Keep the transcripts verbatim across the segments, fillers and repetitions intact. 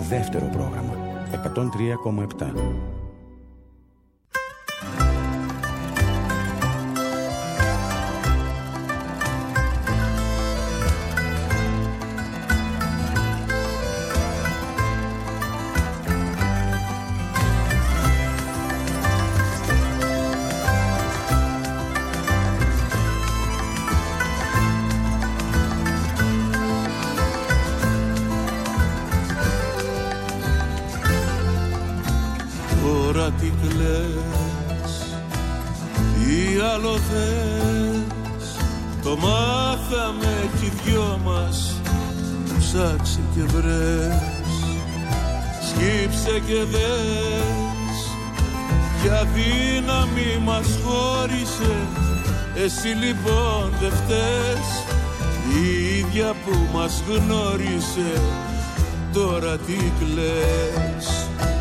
δεύτερο πρόγραμμα εκατόν τρία κόμμα επτά. Τι κλαις, τι άλλο θες, το μάθαμε κι οι δυο μας, ψάξε και βρες, σκύψε και δες, ποια δύναμη μας χώρισε, εσύ λοιπόν δε φταίς, η ίδια που μας γνώρισε, τώρα τι κλαις.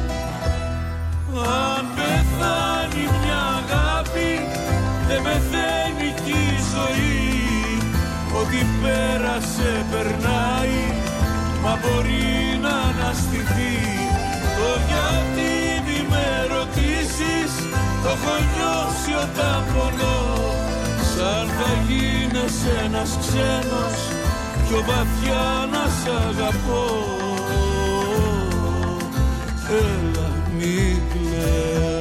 Αν πεθάνει μια αγάπη, δεν πεθαίνει κι η ζωή. Ό,τι πέρασε περνάει, μα μπορεί να αναστηθεί. Το γιατί μη με ρωτήσεις, το έχω νιώσει όταν πονώ. Σαν θα γίνεσαι ένας ξένος, πιο βαθιά να σ' αγαπώ. Έλα μη κλαις.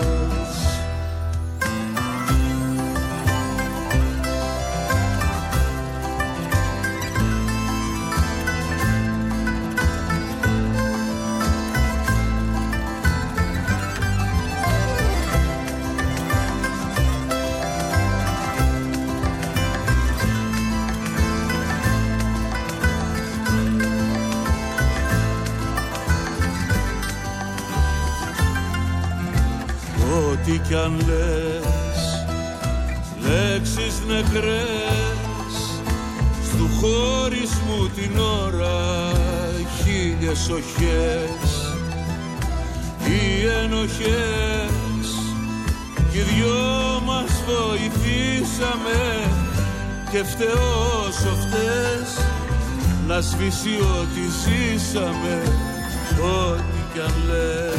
Τι κι αν λες, λέξεις νεκρές, στου χωρισμού την ώρα χίλιες οχές, οι ενοχές κι οι δυο μας βοηθήσαμε και φταίω όσο φταίς να σβήσει ό,τι ζήσαμε, ό,τι κι αν λες.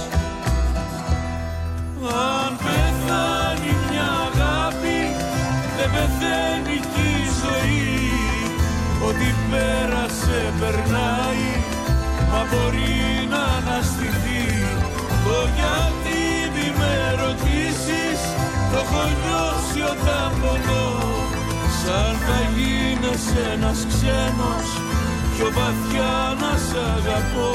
Αν πεθάνει μια αγάπη, δεν πεθαίνει κι η ζωή. Ό,τι πέρασε περνάει, μα μπορεί να αναστηθεί. Το γιατί μη με ρωτήσεις, το έχω νιώσει όταν πονώ. Σαν θα γίνεσαι ένας ξένος, πιο βαθιά να σ' αγαπώ.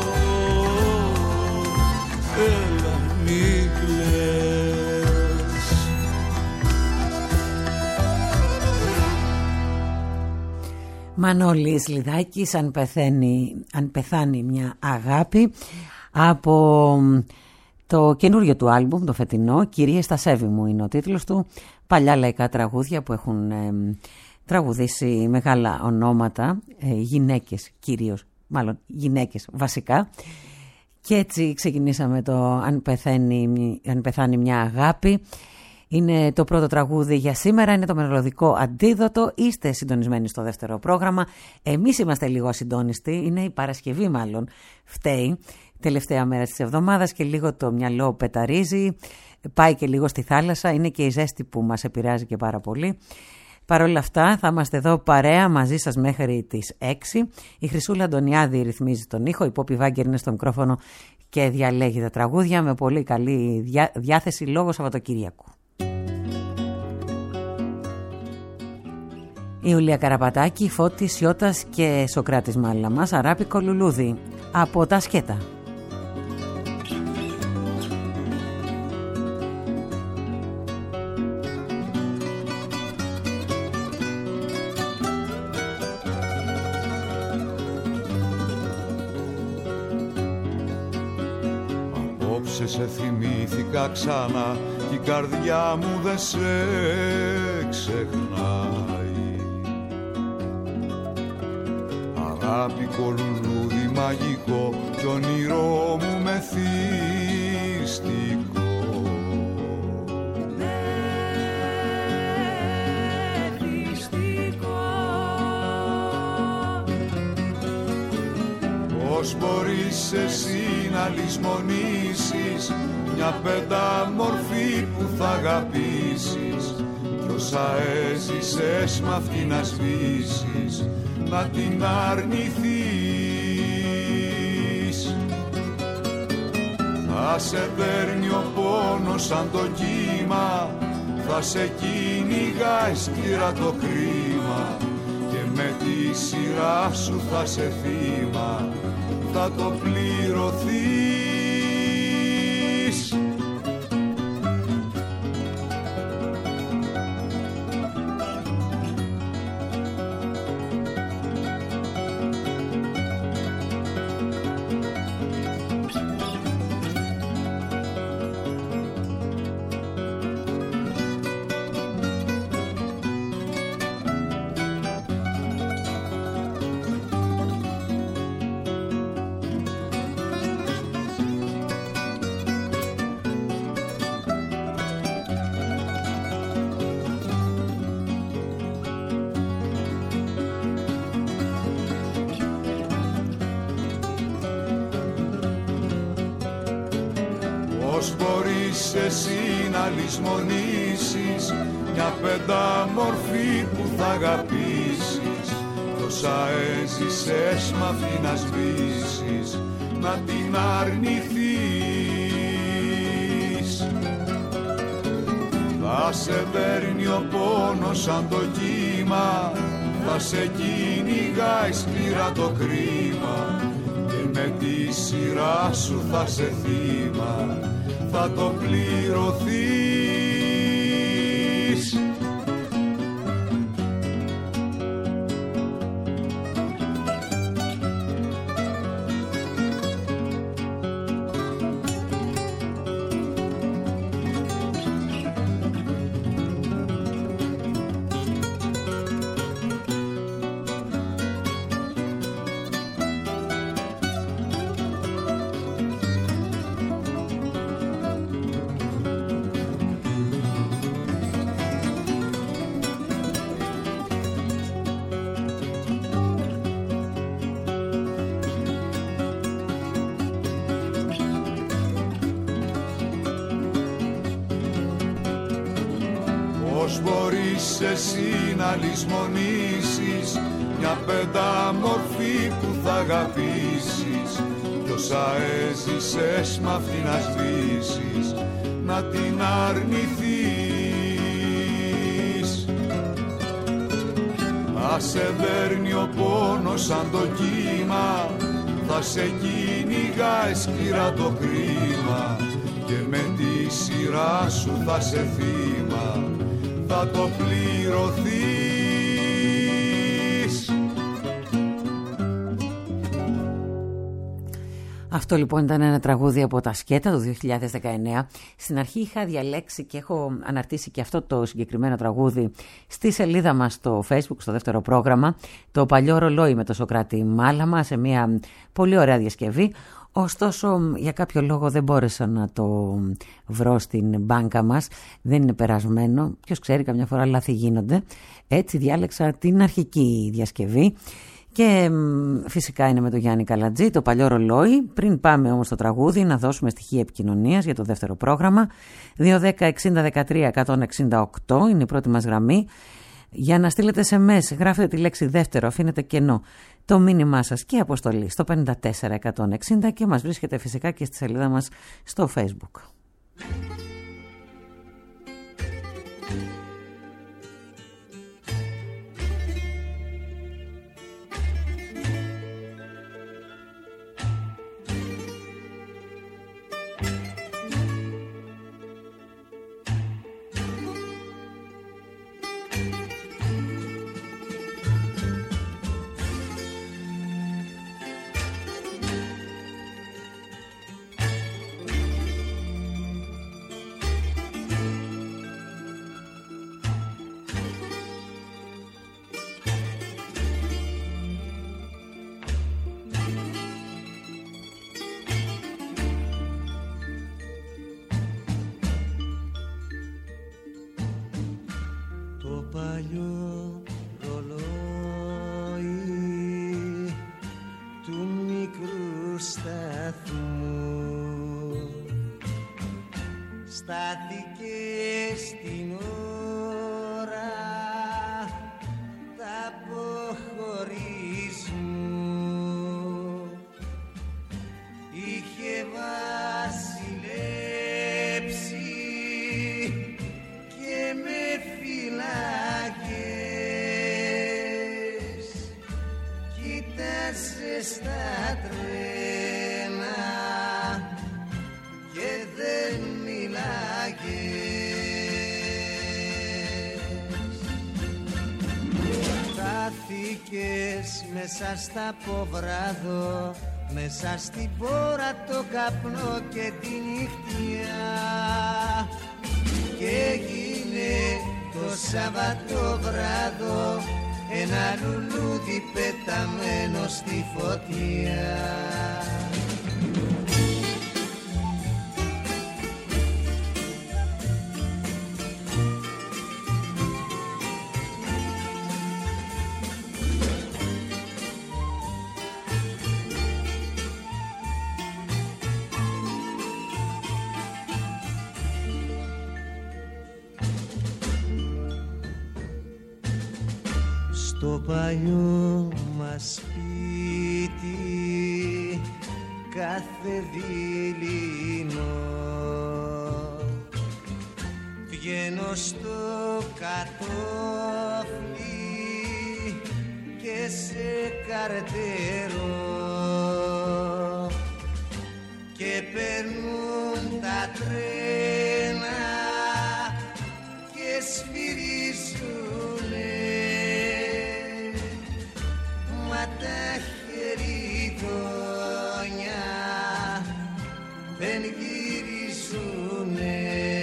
Έλα μη κλαις. Μανώλης Λιδάκης, αν πεθαίνει, αν πεθάνει μια αγάπη, από το καινούριο του άλμπουμ, το φετινό, «Κυρίες στα σέβη μου» είναι ο τίτλος του. Παλιά λαϊκά τραγούδια που έχουν ε, τραγουδήσει μεγάλα ονόματα, ε, γυναίκες κυρίως, μάλλον γυναίκες βασικά. Και έτσι ξεκινήσαμε το αν πεθαίνει, αν πεθάνει μια αγάπη. Είναι το πρώτο τραγούδι για σήμερα, είναι το μελωδικό αντίδοτο. Είστε συντονισμένοι στο δεύτερο πρόγραμμα. Εμείς είμαστε λίγο ασυντόνιστοι, είναι η Παρασκευή μάλλον φταίει. Τελευταία μέρα της εβδομάδας και λίγο το μυαλό πεταρίζει, πάει και λίγο στη θάλασσα, είναι και η ζέστη που μας επηρεάζει και πάρα πολύ. Παρ' όλα αυτά θα είμαστε εδώ παρέα μαζί σας μέχρι τις έξι. Η Χρυσούλα Αντωνιάδη ρυθμίζει τον ήχο, η Πόπη Βάγκερ είναι στο μικρόφωνο και διαλέγει τα τραγούδια με πολύ καλή διά, διάθεση λόγω Σαββατοκύριακου. Η Ιουλία Καραπατάκη, Φώτης Σιώτας και Σοκράτης Μάλαμας, αράπικο λουλούδι από τα σκέτα. Σε θυμήθηκα ξανά κι η καρδιά μου δεν σε ξεχνάει. Αράπικο λουλούδι μαγικό κι όνειρό μου μεθυστικό. Πώς μπορείς εσύ να λησμονήσεις μια πεντάμορφη που θα αγαπήσεις, κι όσα έζησες μ' αυτή να σβήσεις, να την αρνηθείς. Θα σε παίρνει ο πόνος σαν το κύμα, θα σε κυνηγάει σκληρά το κρίμα, και με τη σειρά σου θα σε θύμα, θα το πληρωθείς. Πώς μπορείς εσύ να λησμονήσεις μια πεντάμορφη που θα αγαπήσεις, τόσα έζησες μ' αυτή να σβήσεις, να την αρνηθείς. Θα σε παίρνει ο πόνος σαν το κύμα, θα σε κυνηγάει σκληρά το κρίμα, και με τη σειρά σου θα σε θύμα, θα το πληρωθείς. Πώς μπορείς εσύ να λησμονήσεις μια πεντάμορφη που θα αγαπήσεις, κι όσα έζησες μ' αυτή να σβήσεις, να την αρνηθείς. Θα σε παίρνει ο πόνος σαν το κύμα, θα σε κυνηγάει σκληρά το κρίμα, και με τη σειρά σου θα σε θύμα, θα το πληρωθείς. Αυτό λοιπόν ήταν ένα τραγούδι από τα Σκέτα του δύο χιλιάδες δεκαεννέα. Στην αρχή είχα διαλέξει και έχω αναρτήσει και αυτό το συγκεκριμένο τραγούδι στη σελίδα μας στο Facebook, στο δεύτερο πρόγραμμα, το Παλιό Ρολόι με το Σωκράτη Μάλαμα, σε μια πολύ ωραία διασκευή. Ωστόσο, για κάποιο λόγο δεν μπόρεσα να το βρω στην μπάνκα μας. Δεν είναι περασμένο. Ποιος ξέρει, καμιά φορά λάθη γίνονται. Έτσι διάλεξα την αρχική διασκευή. Και φυσικά είναι με τον Γιάννη Καλατζή, το Παλιό Ρολόι. Πριν πάμε όμως στο τραγούδι, να δώσουμε στοιχεία επικοινωνίας για το δεύτερο πρόγραμμα. δύο δέκα εξήντα δεκατρία εκατόν εξήντα οκτώ είναι η πρώτη μας γραμμή. Για να στείλετε ες εμ ες, γράφετε τη λέξη δεύτερο, αφήνετε κενό το μήνυμά σας και αποστολή στο πέντε τέσσερα εκατόν εξήντα και μας βρίσκεται φυσικά και στη σελίδα μας στο Facebook. στάθηκε στην ώρα τα αποχωρισμού, είχε βασιλέψει και με φυλάκες, κοίτασε στα τρένα και δεν μιλάγες. Στάθηκες μέσα στα ποβράδο, μέσα στην πόρα το καπνό και τη νύχτια, και έγινε το Σαββατοβράδο ένα λουλούδι πεταμένο στη φωτιά. Στο παλιό μας σπίτι κάθε δειλινό βγαίνω στο κατόφλι και σε καρτερώ και περνούν τα τρένα και σφυρίζουνε, μα τα χεριδόνια δεν γυρίζουνε.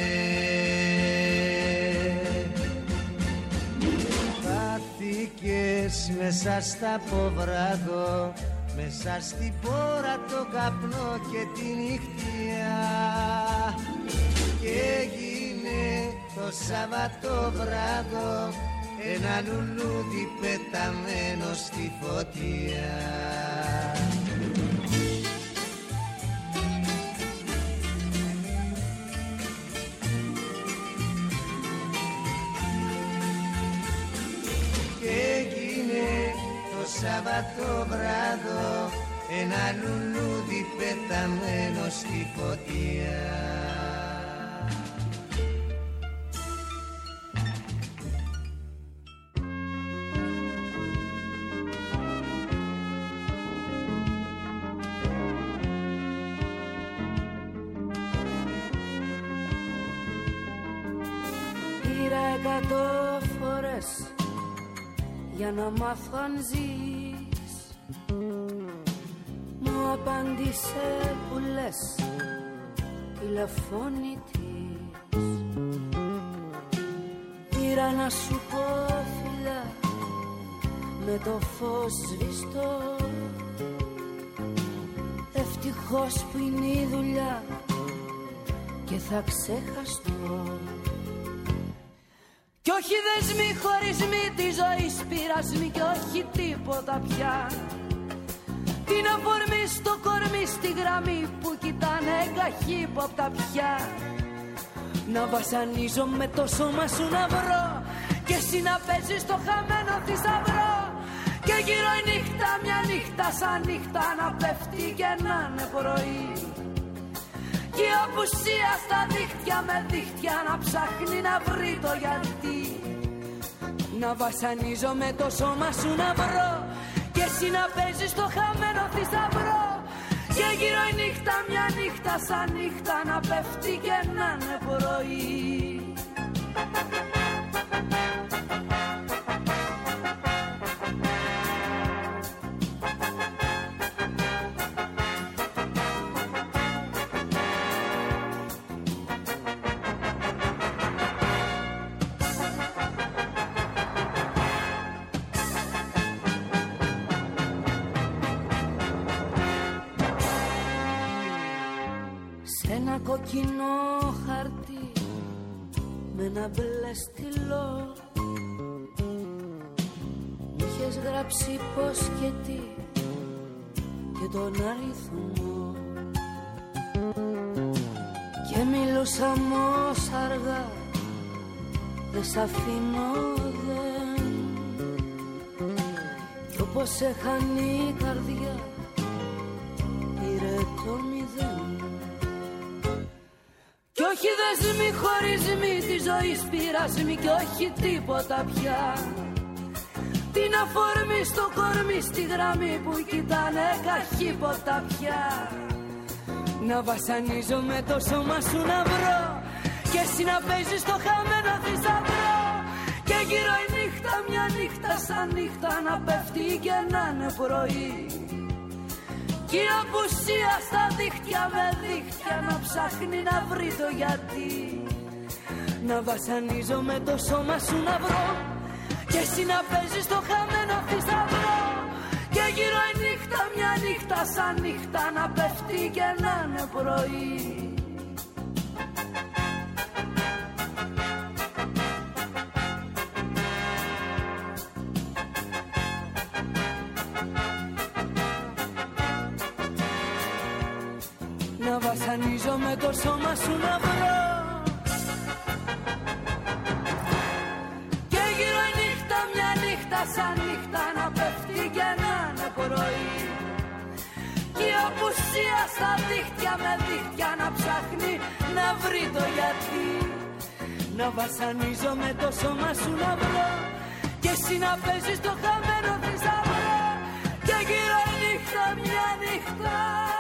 Πάθηκες μέσα στα ποβράδο, μέσα στην πόρα το καπνό και τη νύχτια, και έγινε το Σαββατοβράδο ένα λουλούδι πεταμένο στη φωτιά. Και έγινε το Σαββατοβράδο ένα λουλούδι πεταμένο στη φωτιά. Εκατό φορές για να μάθω αν ζεις, μου απάντησε που λες τηλεφώνητης. Πήρα να σου πω φιλιά με το φως σβηστό, ευτυχώς που είναι η δουλειά και θα ξεχαστώ. Κι όχι δεσμοί, χωρισμοί της ζωής, πειρασμοί κι όχι τίποτα πια. Την αφορμή στο κορμί, στη γραμμή που κοιτάνε καχύποπτα πια. Να βασανίζω με το σώμα σου να βρω και εσύ να παίζεις το χαμένο θησαυρό. Και γύρω η νύχτα, μια νύχτα σαν νύχτα να πέφτει και να είναι πρωί. Και η απουσία στα δίχτυα με δίχτυα να ψάχνει να βρει το γιατί. Να βασανίζω με το σώμα σου να βρω και εσύ να παίζεις το χαμένο θησαυρό. Και γύρω η νύχτα, μια νύχτα σαν νύχτα να πέφτει και να είναι πρωί. Κοκκινό χαρτί με ένα μπλε στυλό μου είχες γράψει πως και τι και τον αριθμό, και και μιλούσα όμως αργά, δε σ' αφήνω δε. Κι όπως έχανε η καρδιά πήρε το μηδέν. Κι όχι δεσμοί, χωρισμοί της ζωής, πειρασμοί κι όχι τίποτα πια. Την αφορμή στο κορμί, στη γραμμή που κοιτάνε καχύποτα πια. Να βασανίζω με το σώμα σου να βρω και εσύ να παίζεις το χαμένο θησαυρό. Και γύρω η νύχτα, μια νύχτα σαν νύχτα να πέφτει και να είναι πρωί. Κι η απουσία στα δίχτυα με δίχτυα να ψάχνει να βρει το γιατί. Να βασανίζω με το σώμα σου να βρω και εσύ να παίζεις το χαμένο θησαυρό. Και γύρω η νύχτα, μια νύχτα σαν νύχτα να πέφτει και να είναι πρωί. Να βασανίζω με το σώμα σου να βρω και γύρω η νύχτα, μια νύχτα σαν νύχτα να πέφτει και να είναι πρωί. Κι η απουσία στα δίχτυα με δίχτυα να ψάχνει να βρει το γιατί. Να βασανίζω με το σώμα σου να βρω και εσύ να παίζεις το χαμένο θησαυρό. Και γύρω η νύχτα, μια νύχτα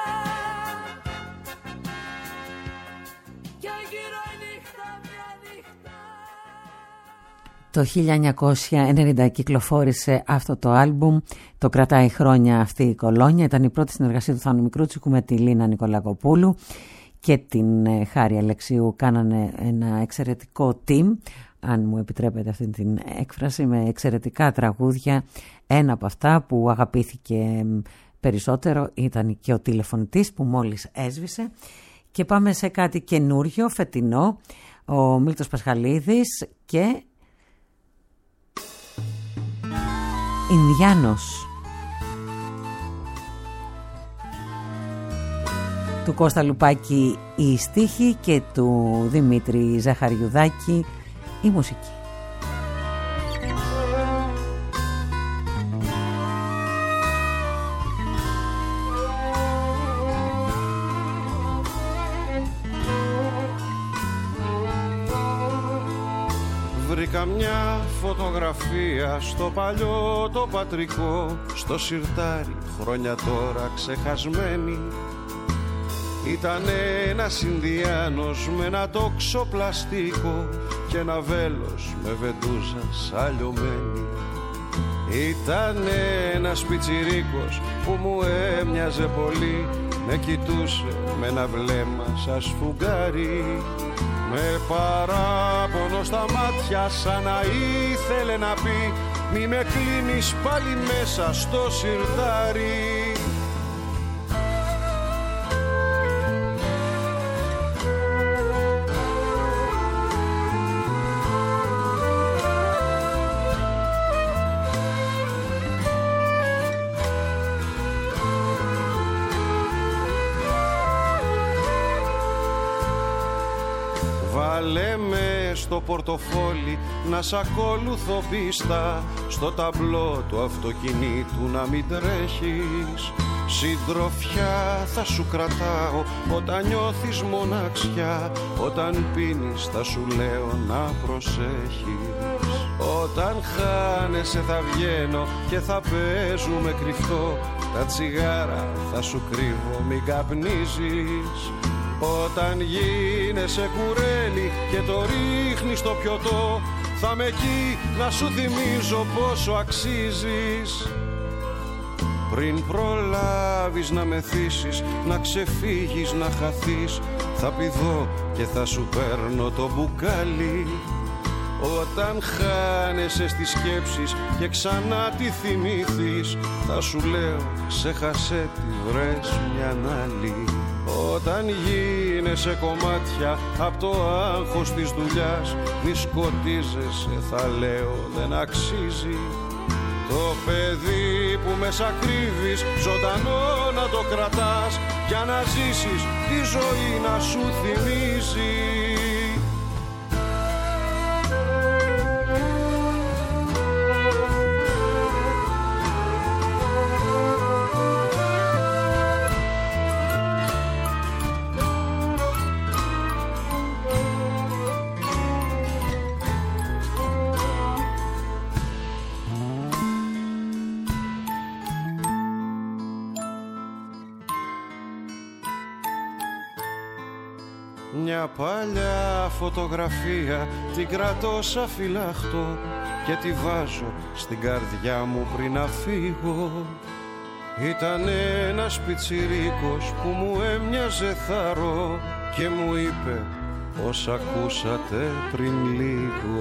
και γύρω η νύχτα, μια νύχτα. Το χίλια εννιακόσια ενενήντα κυκλοφόρησε αυτό το άλμπουμ. Το κρατάει χρόνια αυτή η κολόνια. Ήταν η πρώτη συνεργασία του Θάνου Μικρούτσικου με τη Λίνα Νικολακοπούλου και την Χάρη Αλεξίου. Κάνανε ένα εξαιρετικό team, αν μου επιτρέπετε αυτή την έκφραση, με εξαιρετικά τραγούδια. Ένα από αυτά που αγαπήθηκε περισσότερο ήταν και ο τηλεφωνητής που μόλις έσβησε. Και πάμε σε κάτι καινούριο, φετινό. Ο Μίλτος Πασχαλίδης και Ινδιάνος του Κώστα Λουπάκη η στίχη και του Δημήτρη Ζαχαριουδάκη η μουσική. Βρήκα μια φωτογραφία στο παλιό το πατρικό, στο σιρτάρι χρόνια τώρα ξεχασμένη. Ήταν ένας Ινδιάνος με ένα τόξο πλαστικό και ένα βέλος με βεντούζα σαλιωμένη. Ήταν ένας πιτσιρίκος που μου έμοιαζε πολύ, με κοιτούσε με ένα βλέμμα σαν σφουγγάρι. Με παράπονο στα μάτια σαν να ήθελε να πει μη με κλείνεις πάλι μέσα στο σιρτάρι. Βάλε με στο πορτοφόλι να σ' ακολουθώ πίστα, στο ταμπλό του αυτοκινήτου να μην τρέχεις. Συντροφιά θα σου κρατάω όταν νιώθεις μοναξιά, όταν πίνεις θα σου λέω να προσέχεις. Όταν χάνεσαι θα βγαίνω και θα παίζουμε κρυφτό, τα τσιγάρα θα σου κρύβω μην καπνίζεις. Όταν γίνεσαι κουρέλι και το ρίχνεις στο πιωτό, θα με εκεί να σου θυμίζω πόσο αξίζεις. Πριν προλάβεις να μεθύσεις, να ξεφύγεις, να χαθείς, θα πηδώ και θα σου παίρνω το μπουκάλι. Όταν χάνεσαι στις σκέψεις και ξανά τη θυμήθεις, θα σου λέω ξέχασέ τη, βρες μιαν άλλη. Όταν γίνεσαι κομμάτια απ' το άγχος της δουλειάς, μη σκοτίζεσαι θα λέω δεν αξίζει. Το παιδί που μέσα κρύβεις, ζωντανό να το κρατάς, για να ζήσεις τη ζωή να σου θυμίζει. Μια παλιά φωτογραφία την κρατώ σαν φυλαχτό και τη βάζω στην καρδιά μου πριν να φύγω. Ήταν ένας πιτσιρίκος που μου έμοιαζε θαρό και μου είπε όσα ακούσατε πριν λίγο.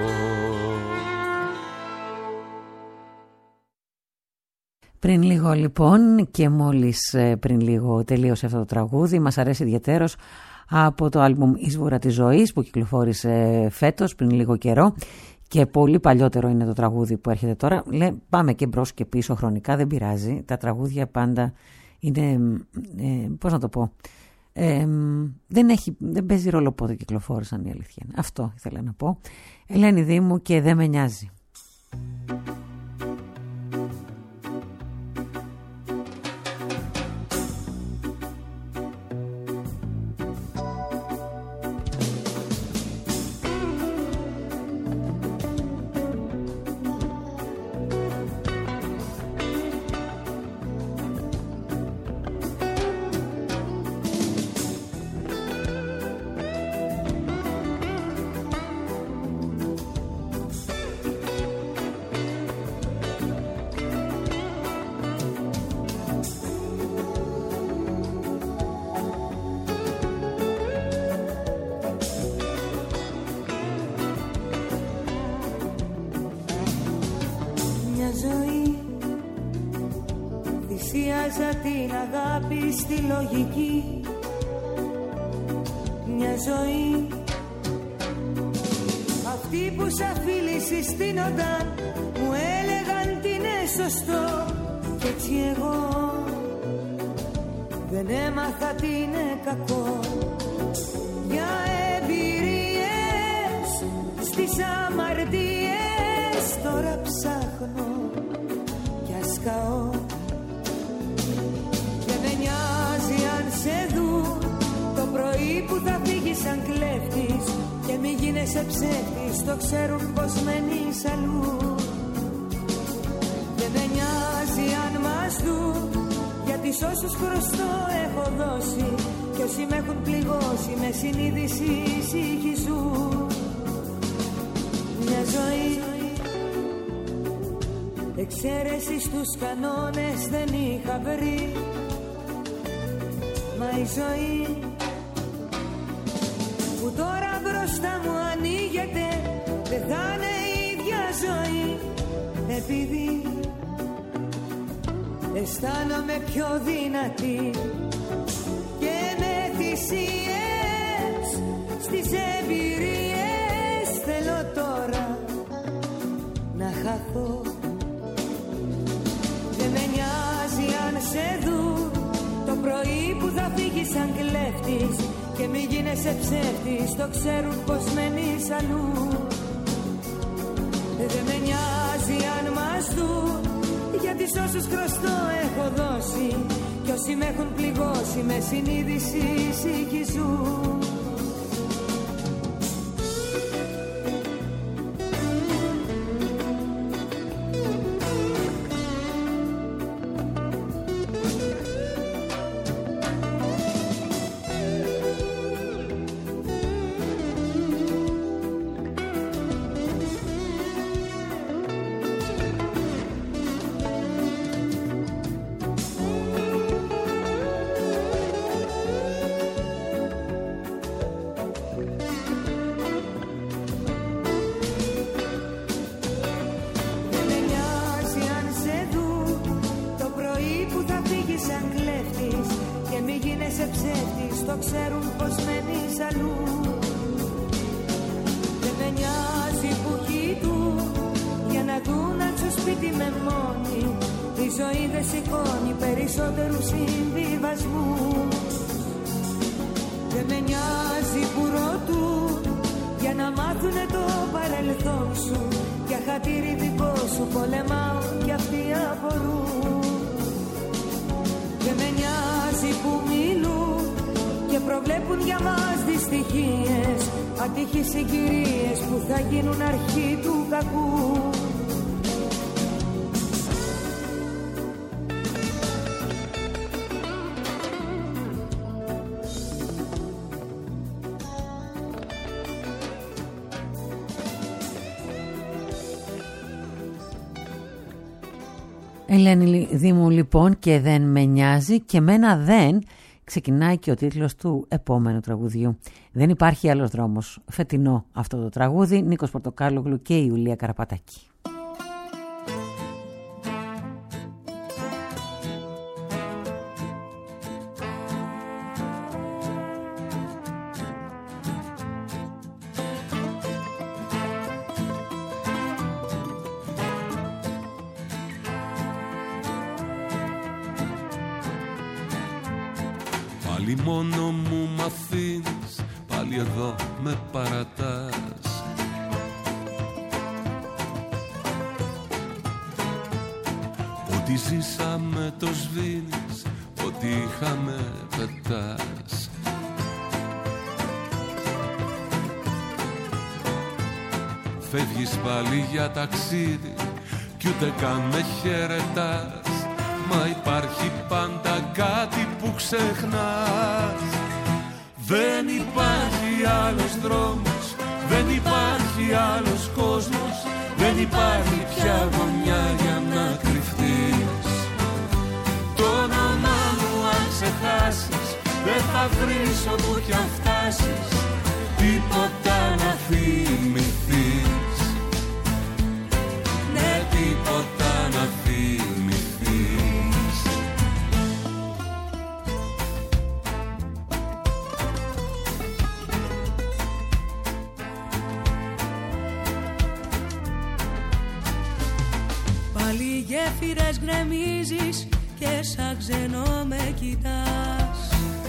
Πριν λίγο λοιπόν και μόλις πριν λίγο τελείωσε αυτό το τραγούδι, μας αρέσει ιδιαίτερος, από το άλμπουμ «Η Σβούρα της Ζωής» που κυκλοφόρησε φέτος πριν λίγο καιρό, και πολύ παλιότερο είναι το τραγούδι που έρχεται τώρα. Λέ, πάμε και μπρος και πίσω χρονικά, δεν πειράζει, τα τραγούδια πάντα είναι, ε, πώς να το πω, ε, δεν, έχει, δεν παίζει ρόλο πότε κυκλοφόρησαν, η αλήθεια είναι. Αυτό ήθελα να πω. Ελένη Δήμου και «Δεν με νοιάζει». Την αγάπη στη λογική, μια ζωή αυτοί που σαν φίλοι συστήνονταν μου έλεγαν τι είναι σωστό, κι έτσι εγώ δεν έμαθα τι είναι κακό. Για εμπειρίες στις αμαρτίες τώρα ψάχνω κι ασκαώ. Σε δουν το πρωί που θα φύγεις σαν κλέφτης και μη γίνεσαι ψεύτης, το ξέρουν πως μένεις αλλού. Δεν με νοιάζει αν μας δουν, γιατί σ' όσους χρωστώ έχω δώσει κι όσοι με έχουν πληγώσει με συνείδηση ησυχίζουν. Μια ζωή εξαίρεση στους κανόνες δεν είχα βρει, μα η ζωή που τώρα μπροστά μου ανοίγεται δεν θα είναι η ίδια ζωή, επειδή αισθάνομαι πιο δυνατή και με θυσίες στις εμπειρίες θέλω τώρα να χαθώ. Δεν με νοιάζει αν σε δουν το πρωί που θα φύγεις σαν κλέφτης και μη γίνεσαι ψεύτης, το ξέρουν πως μένεις αλλού. Δεν με νοιάζει αν μας δουν, γιατί σ' όσους χρωστώ έχω δώσει κι όσοι με έχουν πληγώσει με συνείδηση ησυχίζουν. η ζωή δεν σηκώνει περισσότερους συμβιβασμούς. Δεν με νοιάζει που ρωτούν για να μάθουνε το παρελθόν σου. Για χατήρι δικό σου πολεμάω κι αυτοί απορούν. Δεν με νοιάζει που μιλούν και προβλέπουν για μας δυστυχίες, ατύχεις συγκυρίες που θα γίνουν αρχή του κακού. Ελένη Δήμου λοιπόν, και δεν με νοιάζει, και μένα δεν, ξεκινάει και ο τίτλος του επόμενου τραγουδιού. Δεν υπάρχει άλλος δρόμος. Φετινό αυτό το τραγούδι, Νίκος Πορτοκάλογλου και η Ιουλία Καραπατάκη. Πάλι μόνο μου μ' αφήνεις, πάλι εδώ με παρατάς. Ό,τι ζήσαμε το σβήνεις, ό,τι είχαμε πετάς. Φεύγεις πάλι για ταξίδι κι ούτε καν με χαιρετάς. Μα υπάρχει πάντα κάτι που ξεχνάς. Δεν υπάρχει άλλος δρόμος, δεν υπάρχει άλλος κόσμος, δεν υπάρχει πια γωνιά για να κρυφτείς. Το όνομά μου αν ξεχάσεις, δεν θα βρεις όπου κι αν φτάσεις τίποτα να θυμηθείς. Ναι, τίποτα να θυμηθείς. Γέφυρες γκρεμίζεις και σαν ξενό με κοιτάς.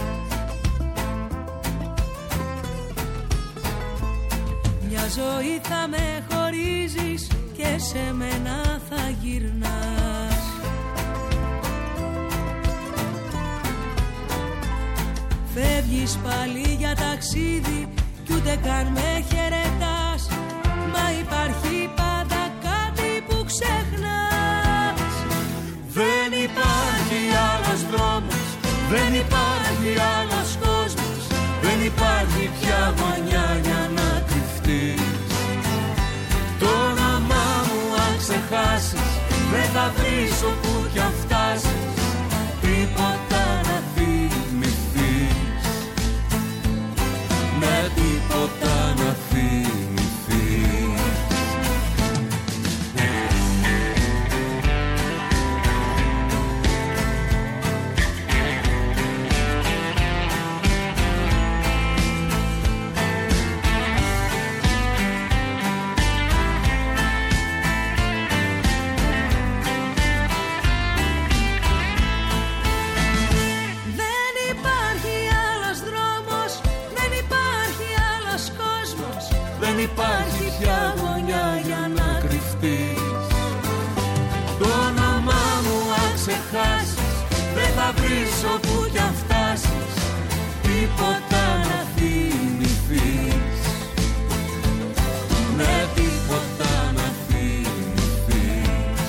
Μια ζωή θα με χωρίζεις και σε μένα θα γυρνάς. Φεύγεις πάλι για ταξίδι κι ούτε καν με χαιρετάς. Μα υπάρχει πάντα κάτι που ξεχνάς. Δεν υπάρχει άλλος δρόμος, δεν υπάρχει άλλος κόσμος, δεν υπάρχει πια γωνιά για να κρυφτείς. Το όνομά μου αν ξεχάσεις, δεν θα βρεις όπου κι αν φτάσεις τίποτα να θυμηθείς. Με τίποτα να θυμηθείς. Δεν υπάρχει πια γωνιά για να κρυφτείς. Το όνομά μου αν ξεχάσεις, δεν θα βρεις όπου κι αν φτάσεις τίποτα να θυμηθείς. Ναι, τίποτα να θυμηθείς.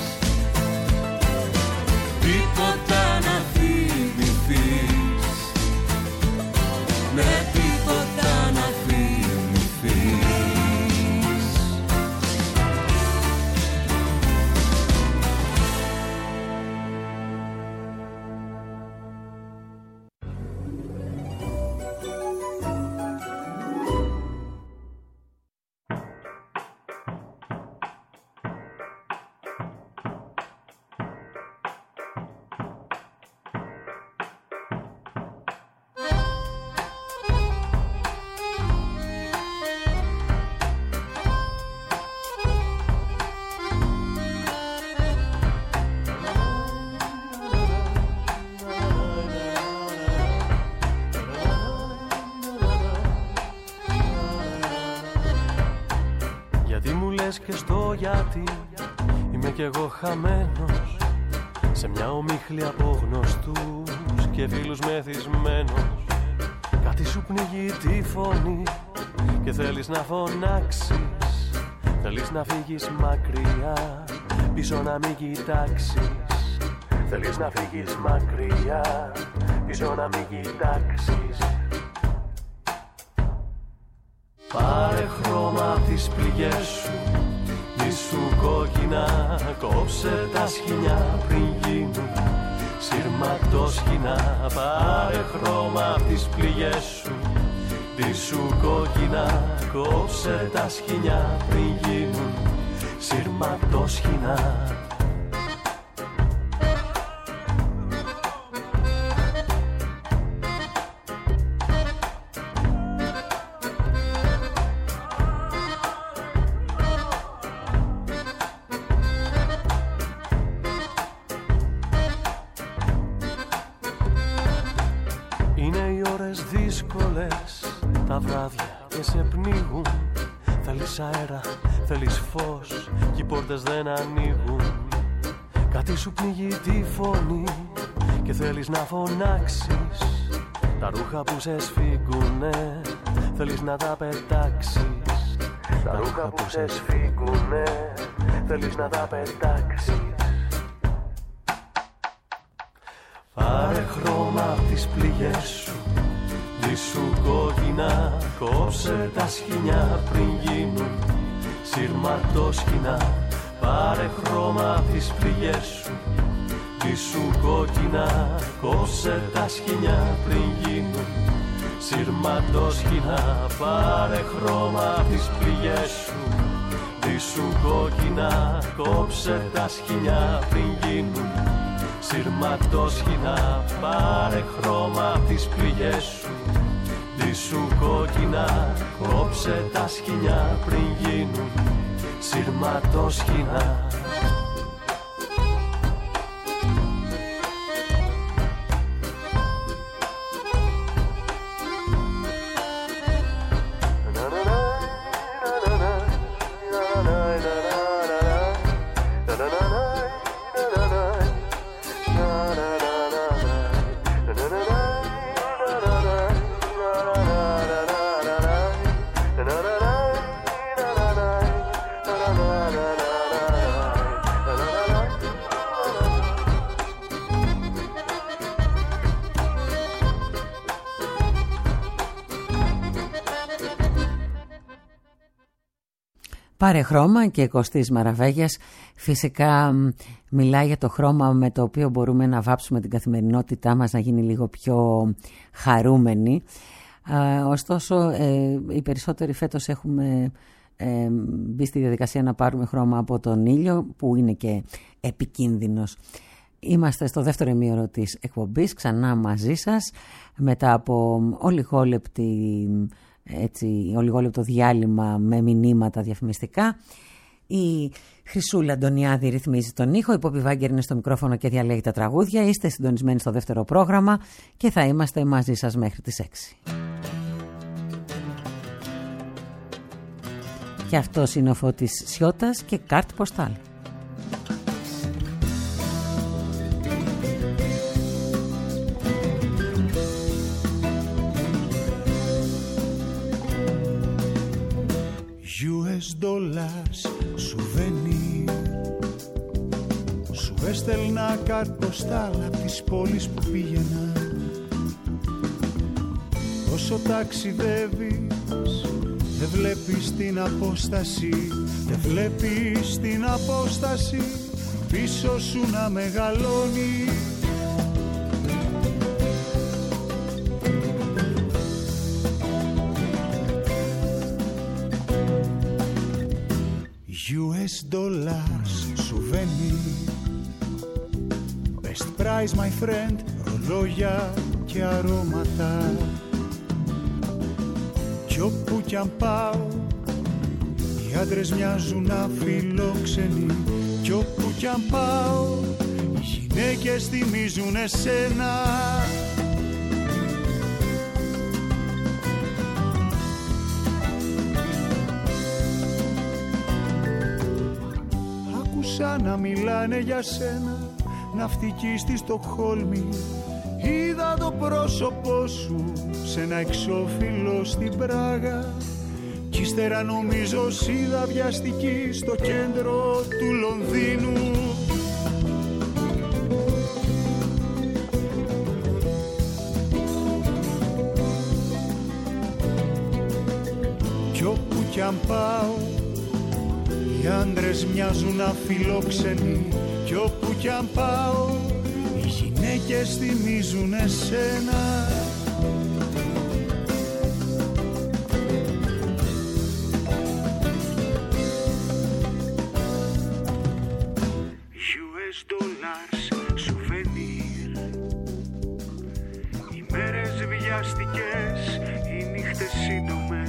Τίποτα να θυμηθείς. Ναι, τίποτα να θυμηθείς. και στο γιατί είμαι κι εγώ χαμένος σε μια ομίχλη από γνωστούς και φίλους μεθυσμένος. Κάτι σου πνίγει τη φωνή και θέλεις να φωνάξεις, θέλεις να φύγεις μακριά, πίσω να μην κοιτάξεις. Θέλεις να φύγεις μακριά, πίσω να μην κοιτάξεις. Πάρε χρώμα απ' τις πληγές σου, μη σου κόκκινα, κόψε τα σχοινιά πριν γίνουν σειρματόσχοινα. Πάρε χρώμα απ' τις πληγές σου, μη σου κόκκινα, κόψε τα σχοινιά πριν γίνουν σειρματόσχοινα. Τα βράδια και σε πνίγουν. Θέλεις αέρα, θέλεις φως κι οι πόρτες δεν ανοίγουν. Κάτι σου πνίγει τη φωνή και θέλεις να φωνάξεις. Τα ρούχα που σε σφίγγουνε θέλεις να τα πετάξεις. Τα ρούχα που σε σφίγγουνε θέλεις να τα πετάξεις. Πάρε χρώμα απ' τις πληγές σου, μη σου κόκκινα, κόψε τα σχοινιά πριν γίνουν σειρματόσχοινα. Πάρε χρώμα απ' τις πληγές σου, μη σου κόκκινα, κόψε τα σχοινιά πριν γίνουν σειρματόσχοινα. Πάρε χρώμα απ' τις πληγές σου, μη σου κόκκινα, κόψε τα σχοινιά πριν γίνουν σειρματόσχοινα. Πάρε χρώμα απ' τις πληγές σου, μη σου κόκκινα, κόψε τα σχοινιά πριν γίνουν σειρματόσχοινα. Πάρε χρώμα και Κωστής Μαραβέγιας φυσικά μιλάει για το χρώμα με το οποίο μπορούμε να βάψουμε την καθημερινότητά μας να γίνει λίγο πιο χαρούμενη. Ε, ωστόσο ε, οι περισσότεροι φέτος έχουμε ε, μπει στη διαδικασία να πάρουμε χρώμα από τον ήλιο που είναι και επικίνδυνος. Είμαστε στο δεύτερο ημίωρο της εκπομπής ξανά μαζί σας μετά από ολιγόλεπτη έτσι, ολιγόλεπτο διάλειμμα με μηνύματα διαφημιστικά. Η Χρυσούλα Αντωνιάδη ρυθμίζει τον ήχο, η Πόπη Βάγκερ είναι στο μικρόφωνο και διαλέγει τα τραγούδια. Είστε συντονισμένοι στο δεύτερο πρόγραμμα και θα είμαστε μαζί σας μέχρι τις έξι. Και αυτός είναι ο Φώτης Σιώτας και Κάρτ Ποστάλ. γιου ες dollars σουβενίρ. Σου έστελνα κάρτ ποστάλ απ' τις πόλεις που πήγαινα. Όσο ταξιδεύεις δεν βλέπεις την απόσταση, δεν βλέπεις την απόσταση πίσω σου να μεγαλώνει. γιου ες dollars souvenir. Best price my friend, ρολόγια και αρώματα. Κι όπου κι αν πάω οι άντρες μοιάζουν αφιλόξενοι. Κι όπου κι αν πάω οι γυναίκες θυμίζουν εσένα. άκουσα να μιλάνε για σένα, ναυτική στη Στοκχόλμη. Είδα το πρόσωπό σου σε ένα εξώφυλλο στην Πράγα κι ύστερα νομίζω είδα βιαστική στο κέντρο του Λονδίνου. Κι όπου κι αν πάω οι άντρες μοιάζουν αφιλόξενοι, κι όπου κι αν πάω οι γυναίκες θυμίζουν εσένα. γιου ες dollars, souvenir. Οι μέρες βιαστικές, οι νύχτες σύντομες.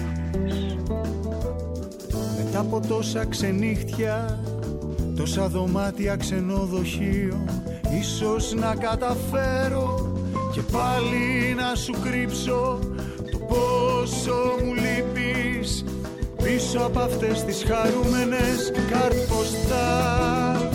Μετά από τόσα ξενύχτια, τόσα δωμάτια ξενοδοχείο, ίσως να καταφέρω και πάλι να σου κρύψω το πόσο μου λείπεις πίσω από αυτές τις χαρούμενες καρτποστάλ.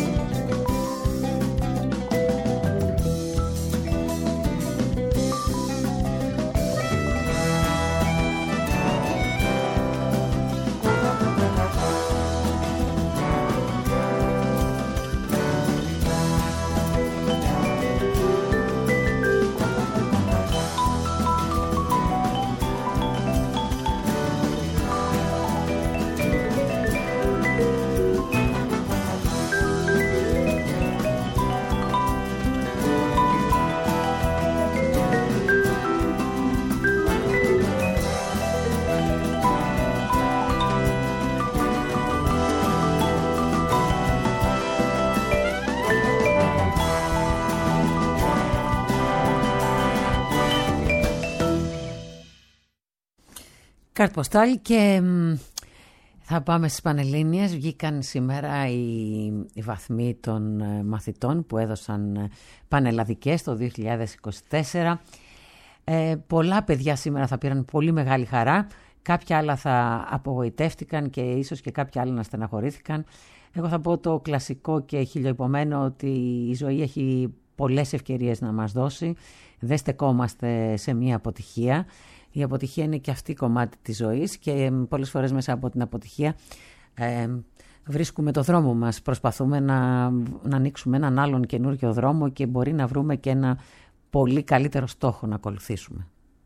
Καρτποστάλ. Και θα πάμε στις Πανελλήνιες. Βγήκαν σήμερα οι, οι βαθμοί των μαθητών που έδωσαν πανελλαδικές το δύο χιλιάδες είκοσι τέσσερα. Ε, πολλά παιδιά σήμερα θα πήραν πολύ μεγάλη χαρά. Κάποια άλλα θα απογοητεύτηκαν και ίσως και κάποια άλλα να στεναχωρήθηκαν. Εγώ θα πω το κλασικό και χιλιοϊπωμένο ότι η ζωή έχει πολλές ευκαιρίες να μας δώσει. Δεν στεκόμαστε σε μία αποτυχία. Η αποτυχία είναι και αυτή κομμάτι της ζωής και πολλές φορές μέσα από την αποτυχία ε, βρίσκουμε το δρόμο μας. Προσπαθούμε να, να ανοίξουμε έναν άλλον καινούριο δρόμο και μπορεί να βρούμε και ένα πολύ καλύτερο στόχο να ακολουθήσουμε.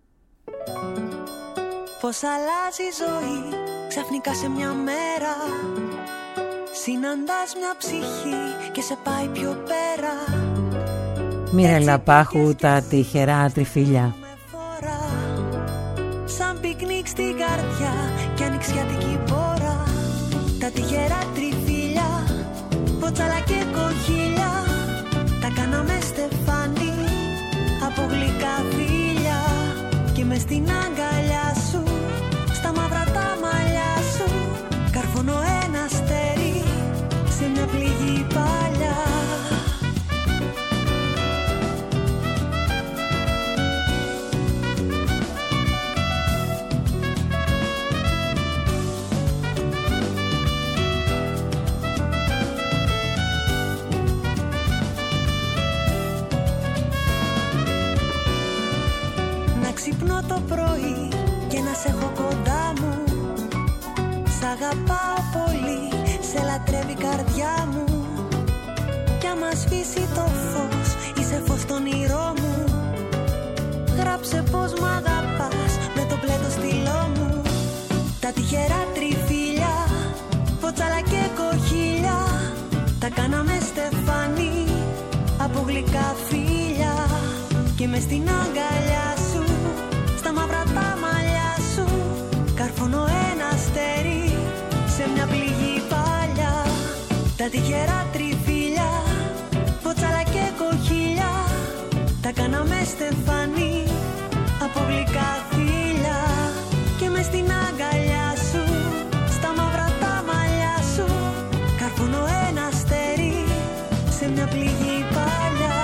Πώς αλλάζει η ζωή ξαφνικά σε μια μέρα, συναντάς μια ψυχή και σε πάει πιο πέρα. Μίρελα Πάχου, τα τυχερά τριφύλια. Σαν πικνίκ στην καρδιά και ανοιξιατική πόρα. Τα τυχερά τριφύλια, ποτσαλά και κοχύλια, τα κάναμε στεφάνι από γλυκά φίλια. Και μες στην αγκαλιά σου, στα μαύρα τα μαλλιά σου, καρφώνω ένα αστέρι σε μια πληγή παλιά. Ξυπνώ το πρωί και να σε έχω κοντά μου. Σ' αγαπάω πολύ, σε λατρεύει η καρδιά μου. Κι άμα σβήσει το φως, είσαι φως στον όνειρό μου. Γράψε πως μ' αγαπάς με το μπλε το στυλό μου. Τα τυχερά τριφύλια, ποτσάλα και κοχύλια, τα κάναμε στεφάνι από γλυκά φίλια. Και μες στην αγκαλιά σου, στα μαύρα τα μαλλιά σου, καρφώνω ένα αστέρι σε μια πληγή παλιά. Τα τυχερά τριφύλια, ποτσάλα και κοχύλια, τα κάναμε στεφάνι από γλυκά φίλια. Και μες στην αγκαλιά σου, στα μαύρα τα μαλλιά σου, καρφώνω ένα αστέρι σε μια πληγή παλιά.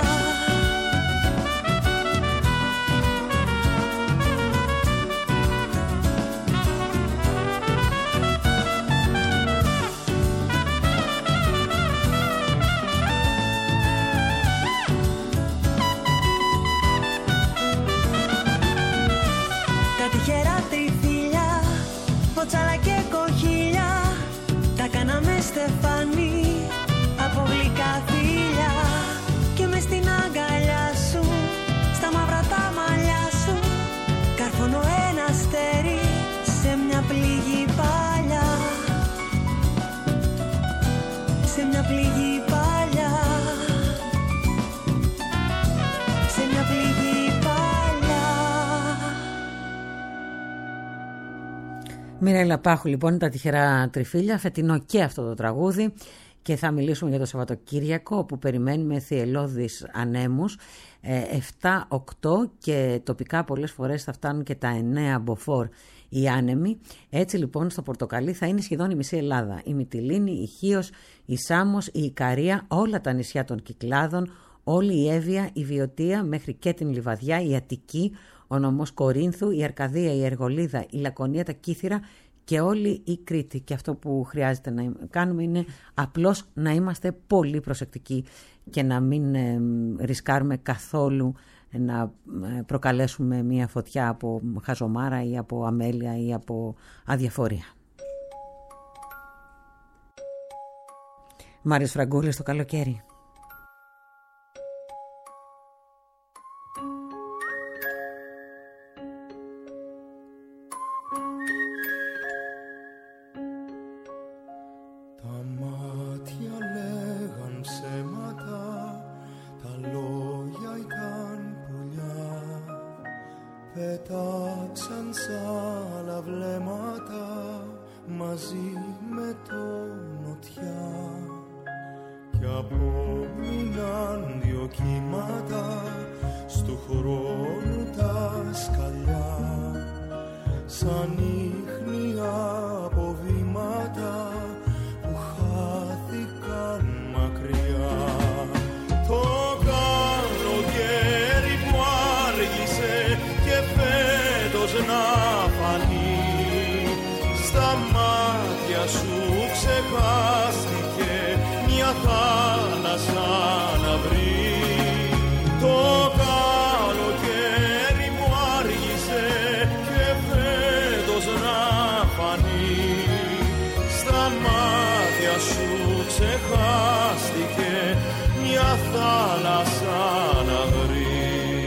Μιρέλα Πάχου λοιπόν, τα τυχερά τριφύλια, φετινό και αυτό το τραγούδι, και θα μιλήσουμε για το Σαββατοκύριακο όπου περιμένουμε θυελλώδεις ανέμους, εφτά οκτώ και τοπικά πολλές φορές θα φτάνουν και τα εννέα μποφόρ οι άνεμοι. Έτσι λοιπόν στο Πορτοκαλί θα είναι σχεδόν η μισή Ελλάδα, η Μυτιλήνη, η Χίος, η Σάμος, η Ικαρία, όλα τα νησιά των Κυκλάδων, όλη η Εύβοια, η Βιωτία μέχρι και την Λιβαδιά, η Αττική, ο νομός Κορίνθου, η Αρκαδία, η Εργολίδα, η Λακωνία, τα Κύθυρα και όλη η Κρήτη. Και αυτό που χρειάζεται να κάνουμε είναι απλώς να είμαστε πολύ προσεκτικοί και να μην ε, ρισκάρουμε καθόλου να προκαλέσουμε μια φωτιά από χαζομάρα ή από αμέλεια ή από αδιαφορία. Μάριος Φραγκούλης, το καλοκαίρι. Πέταξαν σ' άλλα βλέμματα μαζί με το νοτιά κι απόμειναν δυο κύματα στου χρόνου τα σκαλιά σαν ίχνη από βήματα που χάθηκαν μακριά. Το καλοκαίρι που άργησε και φέτος να φανεί στα μάτια σου ξεχάστηκε μια θάλασσα να βρει. Το καλοκαίρι που άργησε και φέτος να φανεί στα μάτια σου ξεχάστηκε μια θάλασσα να βρει.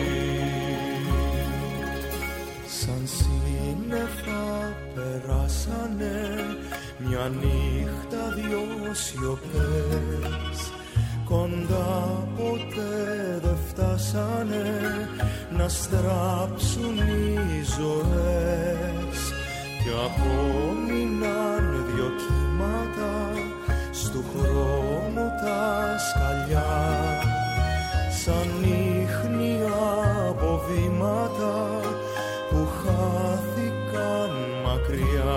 Σαν σύννεφα περάσανε μια νύχτα δυο σιωπές, κοντά ποτέ δε φτάσανε να στράψουν οι ζωές κι απόμειναν δυο κύματα στου χρόνου τα σκαλιά σαν ίχνη από βήματα που χάθηκαν μακριά.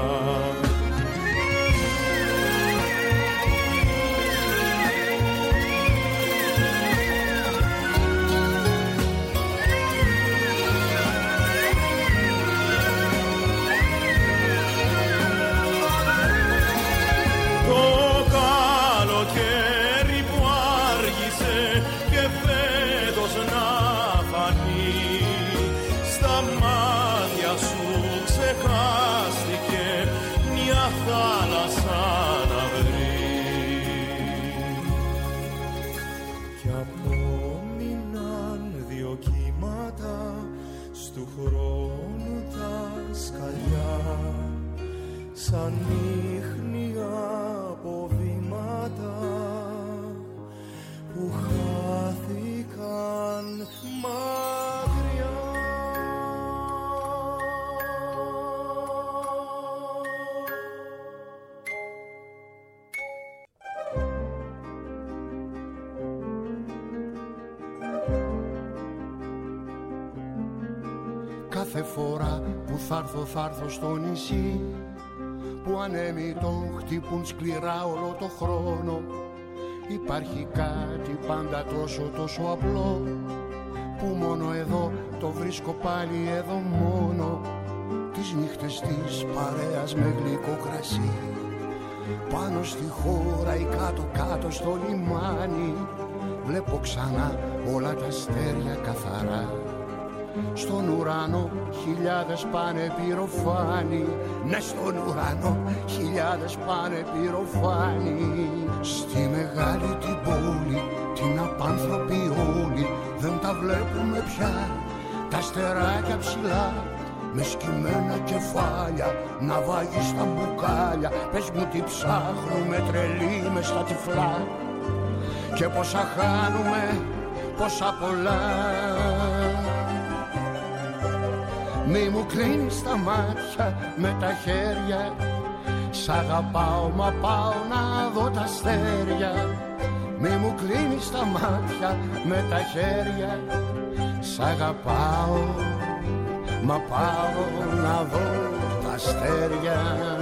Σαν ίχνη από βήματα που χάθηκαν μακριά. Κάθε φορά που θα έρθω θα έρθω στο νησί που ανέμοι τον χτυπούν σκληρά όλο το χρόνο. Υπάρχει κάτι πάντα τόσο τόσο απλό που μόνο εδώ το βρίσκω πάλι εδώ μόνο. Τις νύχτες της παρέας με γλυκό κρασί πάνω στη χώρα ή κάτω κάτω στο λιμάνι βλέπω ξανά όλα τα αστέρια καθαρά. Στον ουρανό χιλιάδες πάνε πυροφάνοι. Ναι, στον ουρανό χιλιάδες πάνε πυροφάνοι. Στη μεγάλη την πόλη, την απάνθρωπη όλη, δεν τα βλέπουμε πια τα αστεράκια ψηλά με σκυμμένα κεφάλια, ναυάγι στα μπουκάλια. Πες μου τι ψάχνουμε τρελοί μες στα τυφλά και πόσα χάνουμε, πόσα πολλά. Μη μου κλείνεις τα μάτια με τα χέρια. Σ' αγαπάω μα πάω να δω τα αστέρια. Μη μου κλείνεις τα μάτια με τα χέρια. Σ' αγαπάω μα πάω να δω τα αστέρια.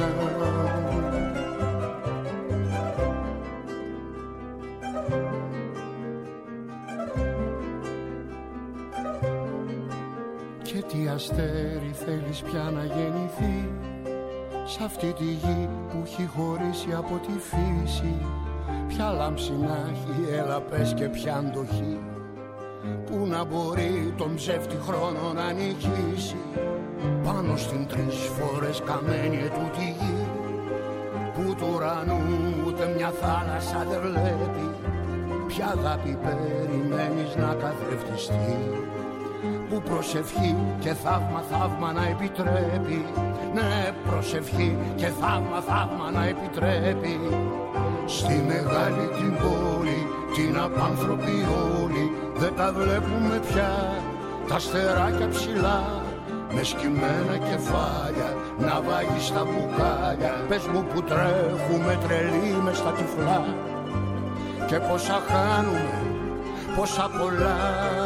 Και τι αστέρι θέλεις πια να γεννηθεί σ' αυτή τη γη που έχει χωρίσει από τη φύση. Ποια λάμψη να έχει, έλα πες και ποια αντοχή, που να μπορεί τον ψεύτη χρόνο να νικήσει. Πάνω στην τρεις φορές καμένη ετούτη γη, που του ουρανού ούτε μια θάλασσα δεν βλέπει. Ποια αγάπη περιμένεις να καθρεφτιστεί, που προσευχή και θαύμα θαύμα να επιτρέπει. Ναι, προσευχή και θαύμα θαύμα να επιτρέπει. Στη μεγάλη την πόλη, την απάνθρωπη όλη, δεν τα βλέπουμε πια τα αστεράκια ψηλά, με σκυμμένα κεφάλια, ναυάγι στα μπουκάλια. Πες μου που τρέχουμε τρελοί μες στα τυφλά, και πόσα χάνουμε, πόσα πολλά.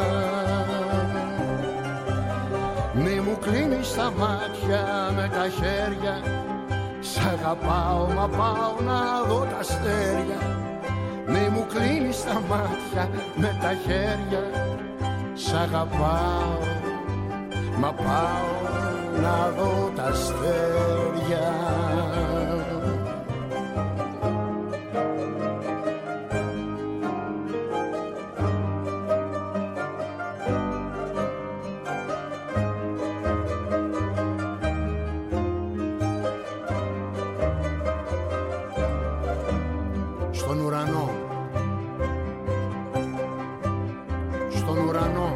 Μη μου κλείνεις τα μάτια με τα χέρια. Σ' αγαπάω μα πάω να δω τα αστέρια. Μη μου κλείνεις τα μάτια με τα χέρια. Σ' αγαπάω μα πάω να δω τα αστέρια. Στον ουρανό, στον ουρανό.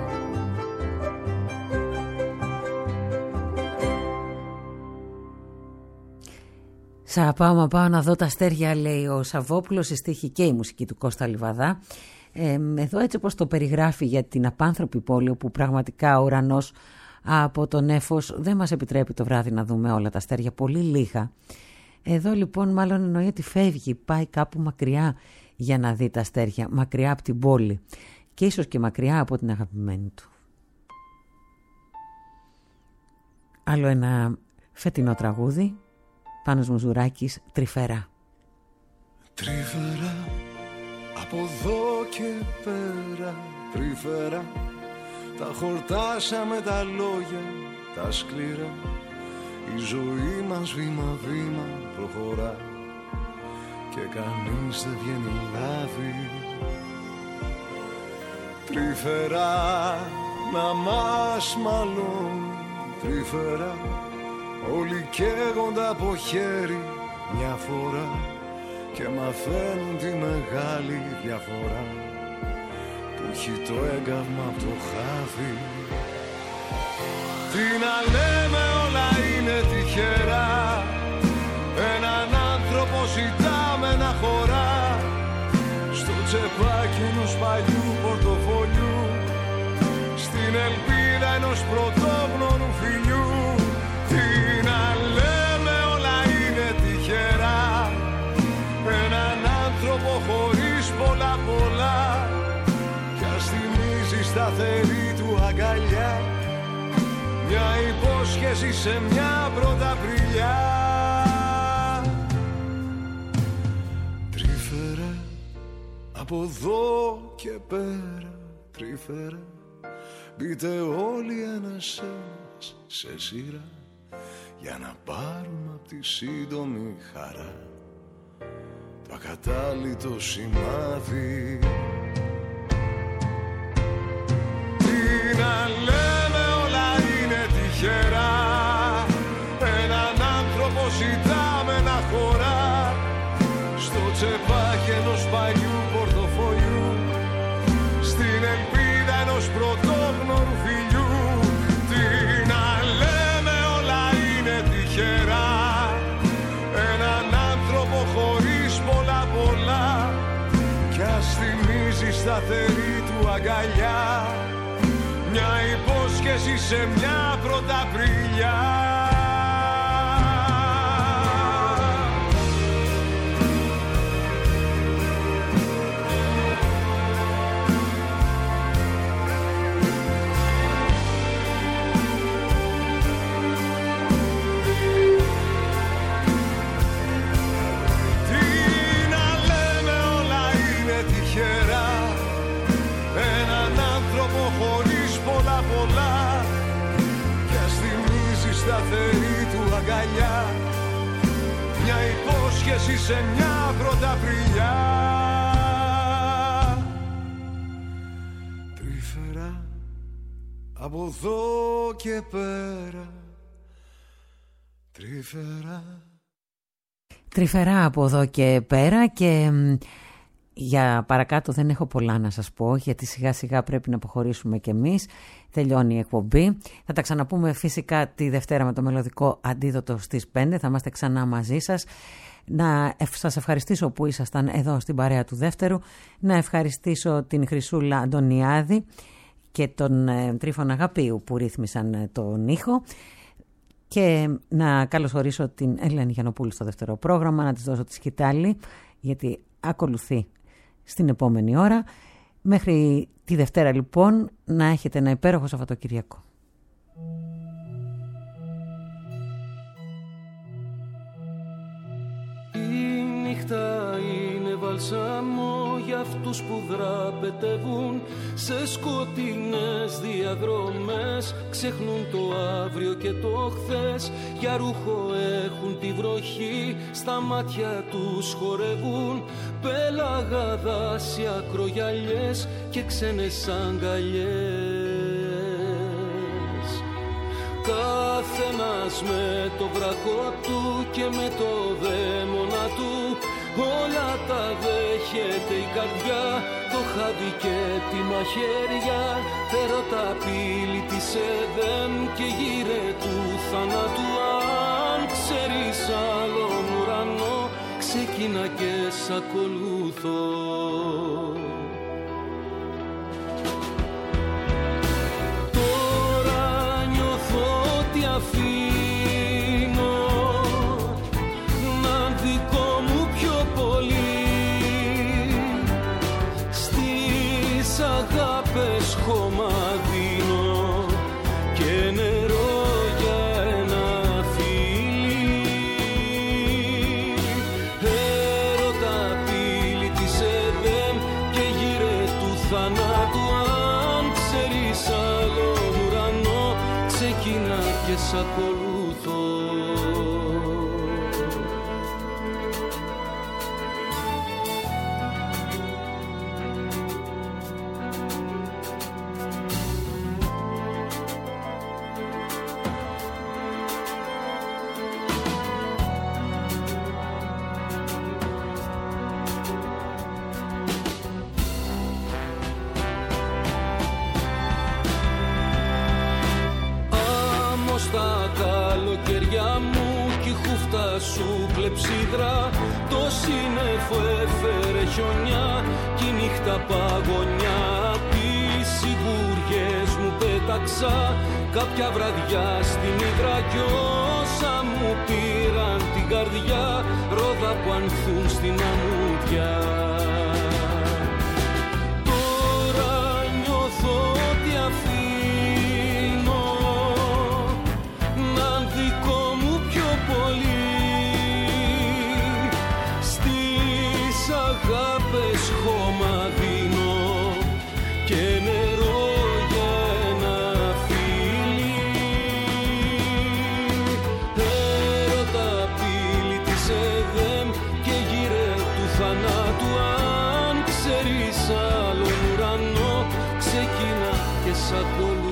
Σ' αγαπάω μα πάω να δω τα αστέρια, λέει ο Σαββόπουλος, η στίχη και η μουσική του Κώστα Λιβαδά. Ε, εδώ έτσι όπως το περιγράφει για την απάνθρωπη πόλη, όπου πραγματικά ο ουρανός από τον νέφος δεν μας επιτρέπει το βράδυ να δούμε όλα τα αστέρια, πολύ λίγα. Εδώ λοιπόν μάλλον εννοεί ότι φεύγει, πάει κάπου μακριά για να δει τα αστέρια, μακριά από την πόλη και ίσως και μακριά από την αγαπημένη του. Άλλο ένα φετινό τραγούδι, Πάνος Μουζουράκης, Τρυφερά. Τρυφερά, από εδώ και πέρα, τρυφερά, τα χορτάσαμε τα λόγια, τα σκληρά. Η ζωή μας βήμα-βήμα προχωρά και κανείς δεν βγαίνει λάδι. Τρυφερά να μας μαλώνουν, τρυφερά όλοι καίγονται από χέρι μια φορά και μαθαίνουν τη μεγάλη διαφορά που έχει το έγκαυμα από το χάδι. Τι να λέμε, όλα είναι τυχερά. Έναν άνθρωπο ζητάμε να χωρά στο τσεπάκι ενός παλιού πορτοφολιού, στην ελπίδα ενός πρωτόγνωρου φιλιού. Τι να λέμε, όλα είναι τυχερά. Έναν άνθρωπο χωρίς πολλά πολλά, κι ας θυμίζει σταθερή του αγκαλιά μια υπόσχεση σε μια πρωταπριλιά. Τρυφερά, από εδώ και πέρα, τρυφερά, μπείτε όλοι ένας ένας σε σειρά για να πάρουμε απ' τη σύντομη χαρά το ακατάλητο σημάδι. Τι να λέμε, όλα είναι τυχερά. Έναν άνθρωπο ζητάμε να χωρά στο τσεπάκι ενός παλιού πορτοφολιού, στην ελπίδα ενός πρωτόγνωρου φιλιού. Τι να λέμε, όλα είναι τυχερά. Έναν άνθρωπο χωρίς πολλά πολλά, κι ας θυμίζει σταθερή του αγκαλιά μια υπόσχεση σχέση σε μια πρωταπριλιά. Σταθερή του αγκαλιά, μια υπόσχεση σε μια πρωταπριλιά. Τρυφερά από εδώ και πέρα, τρυφερά. Τρυφερά από εδώ και πέρα και για παρακάτω δεν έχω πολλά να σας πω, γιατί σιγά σιγά πρέπει να αποχωρήσουμε κι εμείς. Τελειώνει η εκπομπή. Θα τα ξαναπούμε φυσικά τη Δευτέρα με το μελωδικό αντίδοτο στις πέντε. Θα είμαστε ξανά μαζί σας. Να σας ευχαριστήσω που ήσασταν εδώ στην παρέα του Δεύτερου. Να ευχαριστήσω την Χρυσούλα Αντωνιάδη και τον ε, Τρίφωνα Αγαπίου που ρύθμισαν ε, τον ήχο. Και να καλωσορίσω την Ελένη Γιαννοπούλου στο δεύτερο πρόγραμμα, να της δώσω τη σκητάλη, γιατί ακολουθεί στην επόμενη ώρα. Μέχρι τη Δευτέρα λοιπόν να έχετε ένα υπέροχο Σαββατοκυριακό. Η νύχτα είναι βαλσαμό για αυτούς που δραπετεύουν σε σκοτεινές διαδρομές. Ξεχνούν το αύριο και το χθες, για ρούχο έχουν τη βροχή, στα μάτια τους χορεύουν πέλαγα, δάσια, ακρογιαλιές και ξένες αγκαλιές. Καθένας με το βρακό του και με το δαίμονα του, όλα τα δέχεται η καρδιά, το χάδι και τη μαχαίρια. Έρωτα πύλη της Εδέμ και γύρε του θανάτου. Αν ξέρεις άλλον ουρανό, ξεκίνα και σ' ακολουθώ. Τώρα νιώθω ότι αφήνω να δικό μου πιο πολύ, στις αγάπες χώμα δίνω και νερό για ένα φίλι. Έρωτα πύλη της Εδέμ και γύρε του θανάτου. Αν ξέρεις άλλον ουρανό, ξεκίνα και σ' ακολουθώ. Σου κλεψίδρα, το σύννεφο έφερε χιονιά κι η νύχτα παγωνιά. Τις σιγούριες μου πέταξα κάποια βραδιά στην ύδρα κι όσα μου πήραν την καρδιά, ρόδα που ανθούν στην αμμούδια. Τώρα νιώθω ότι αφήνω να δικό μου πιο πολύ, αγάπες χώμα δίνω και νερό για ένα φίλι. Έρωτα πύλη της Εδέμ και γύρε του θανάτου. Αν ξέρεις άλλον ουρανό, ξεκίνα και σ' ακολουθώ.